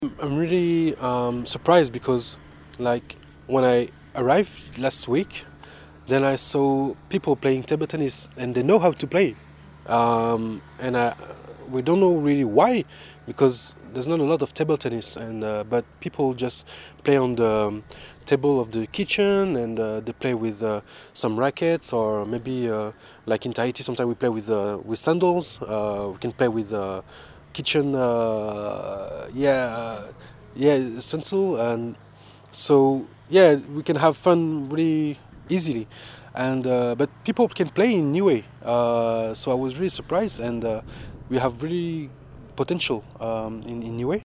I'm really surprised because, like, when I arrived last week, then I saw people playing table tennis and they know how to play. And we don't know really why, because there's not a lot of table tennis, and but people just play on the table of the kitchen, and they play with some rackets, or maybe like in Tahiti, sometimes we play with sandals. We can play with kitchen, yeah, stencil, and so yeah, we can have fun really easily, and but people can play in Niue. So I was really surprised, and we have really potential in Niue.